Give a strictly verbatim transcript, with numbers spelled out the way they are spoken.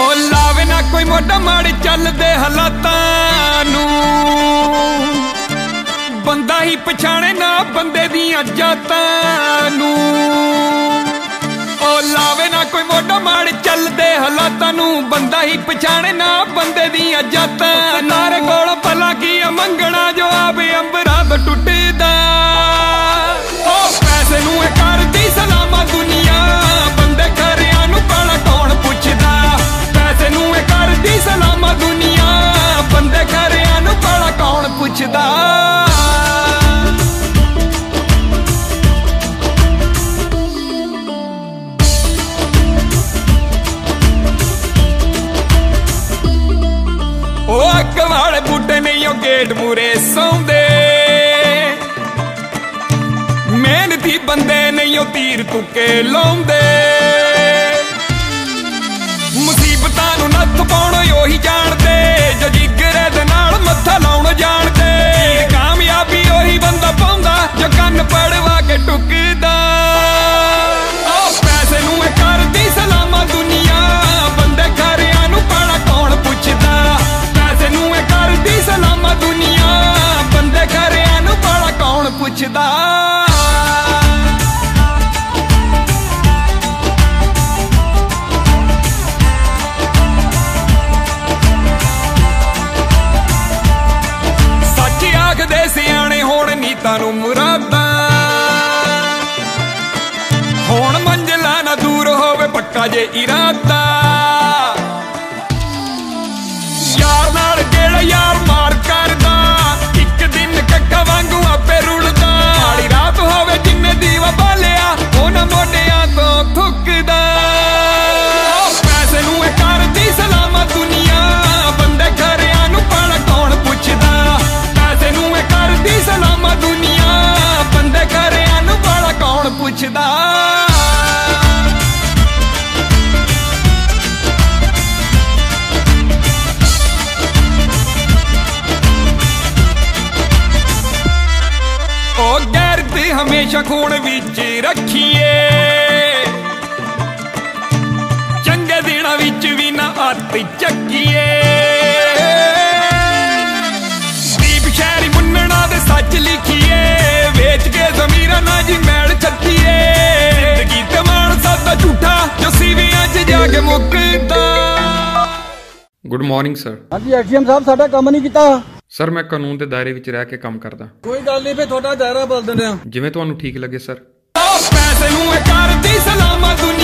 ਉਹ ਲਾਵੇ ਨਾ ਕੋਈ ਮੋਢਾ ਮਾੜੀ ਚੱਲਦੇ ਹਾਲਾਤਾਂ ਨੂੰ, ਬੰਦਾ ਹੀ ਪਛਾਣੇ ਨਾ ਬੰਦੇ ਦੀਆਂ ਜਾਤਾਂ ਨੂੰ। ਉਹ ਲਾਵੇ ਨਾ ਕੋਈ ਮੋਢਾ ਮਾੜੀ ਚੱਲਦੇ ਹਾਲਾਤਾਂ ਨੂੰ, ਬੰਦਾ ਹੀ ਪਛਾਣੇ ਨਾ ਬੰਦੇ ਦੀਆਂ ਜਾਤਾਂ। ਨਾਰੇ ਕੋਲ ਭਲਾ ਕੀ ਆ ਮੰਗਣਾ ਜੋ ਆਵੇ ਅੰਬਰਾਂ ਤੋਂ ਟੁੱਟਦਾ। ਉਹ ਪੈਸੇ ਨੂੰ ਇਹ ਕਰਦੀ ਸਲਾਮਾਂ ਦੁਨੀਆ, ਬੰਦੇ ਖਰਿਆਂ ਨੂੰ ਭਲਾ ਕੌਣ ਪੁੱਛਦਾ। ਪੈਸੇ ਨੂੰ ਇਹ ਕਰਦੀ ਸਲਾਮਾਂ ਦੁਨੀਆ, ਬੰਦੇ ਖਰਿਆਂ ਨੂੰ ਭਲਾ ਕੌਣ ਪੁੱਛਦਾ। ਉਹ ਅੱਗ ਵਾਲੇ ਬੂਟੇ ਨਹੀਂ ਉਹ ਗੇਟ ਮੂਰੇ ਸੌਂਦੇ, ਮਿਹਨਤੀ ਬੰਦੇ ਨਹੀਂ ਉਹ ਤੀਰ ਤੁੱਕੇ ਲਾਉਂਦੇ। ਮੁਸੀਬਤਾਂ ਨੂੰ ਨੱਥ ਪਾਉਣ ਉਹੀ ਜਾਣਦੇ, ਜੋ ਜਿਗਰੇ ਦੇ ਨਾਲ ਮੱਥਾ ਲਾਉਣ ਜਾਣਦੇ। ਕਾਮਯਾਬੀ ਉਹੀ ਬੰਦਾ ਪਾਉਂਦਾ ਜੋ ਕੰਨ ਪੜਵਾ ਕੇ ਟੁੱਕਦਾ। ਉਹ ਪੈਸੇ ਨੂੰ ਇਹ ਕਰਦੀ ਸਲਾਮਾਂ ਦੁਨੀਆ, ਬੰਦੇ ਖਰਿਆਂ ਨੂੰ ਭਲਾ ਕੌਣ ਪੁੱਛਦਾ। ਪੈਸੇ ਨੂੰ ਇਹ ਕਰਦੀ ਸਲਾਮਾਂ ਦੁਨੀਆ, ਬੰਦੇ ਖਰਿਆਂ ਨੂੰ ਭਲਾ ਕੌਣ ਪੁੱਛਦਾ। ਆਖਦੇ ਸਿਆਣੇ ਹੋਣ ਨੀਤਾਂ ਨੂੰ ਮੁਰਾਦਾਂ, ਹੁਣ ਮੰਜ਼ਿਲਾਂ ਨਾ ਦੂਰ ਹੋਵੇ ਪੱਕਾ ਜੇ ਇਰਾਦਾ। ਯਾਰ ਨਾਲ ਕਿਹੜਾ ਯਾਰ ਮਾਰ ਕਰਦਾ, ਇੱਕ ਦਿਨ ਕੱਕਾ ਵਾਂਗੂ ਆਪੇ ਰੁਲਦਾ। ਮਾੜੀ ਰਾਤ ਹੋਵੇ ਜਿੰਨੇ ਦੀਵਾ ਬਾਲਿਆ, ਉਹਨਾਂ ਮੋਢਿਆਂ ਤੋਂ ਥੁੱਕਦਾ। ਪੈਸੇ ਨੂੰ ਇਹ ਕਰਦੀ ਸਲਾਮਾਂ ਦੁਨੀਆ, ਬੰਦੇ ਖਰਿਆਂ ਨੂੰ ਭਲਾ ਕੌਣ ਪੁੱਛਦਾ। ਪੈਸੇ ਨੂੰ ਇਹ ਕਰਦੀ ਸਲਾਮਾਂ ਦੁਨੀਆ, ਬੰਦੇ ਖਰਿਆਂ ਨੂੰ ਭਲਾ ਕੌਣ ਪੁੱਛਦਾ। ਉਹ ਗੈਰਤ ਹਮੇਸ਼ਾ ਖੂਨ ਵਿੱਚ ਰੱਖੀਏ, ਚੰਗੇ ਦਿਨਾਂ ਵਿੱਚ ਵੀ ਨਾ ਹੱਥ ਚੱਕੀਏ। ਦੀਪ ਸ਼ਹਿਰੀ ਮੁੰਨਣਾ ਦੇ ਸੱਚ ਲਿਖੀਏ, ਵੇਚ ਕੇ ਜ਼ਮੀਰਾਂ ਨਾ ਜੀ ਮੈਲ ਛੱਡੀਏ। ਜ਼ਿੰਦਗੀ ਤੇ ਮਾਣ ਸਦਾ ਝੂਠਾ ਜੋ ਸੀਵੀਆਂ 'ਚ ਜਾ ਕੇ ਮੁੱਕਦਾ। Good morning sir. ਹਾਂਜੀ ਐਕਸੀਐਮ ਸਾਹਿਬ, ਸਾਡਾ ਕੰਮ ਨਹੀਂ ਕੀਤਾ। ਸਰ ਮੈਂ ਕਾਨੂੰਨ ਦੇ ਦਾਇਰੇ ਵਿੱਚ ਰਹਿ ਕੇ ਕੰਮ ਕਰਦਾ। ਕੋਈ ਗੱਲ ਨਹੀਂ, ਫੇ ਤੁਹਾਡਾ ਦਾਇਰਾ ਬਦਲ ਦਿੰਦੇ ਆ ਜਿਵੇਂ ਤੁਹਾਨੂੰ ਠੀਕ ਲੱਗੇ ਸਰ। ਪੈਸੇ ਨੂੰ ਇਹ ਕਰਦੀ ਸਲਾਮਾਂ ਦੁਨੀਆ।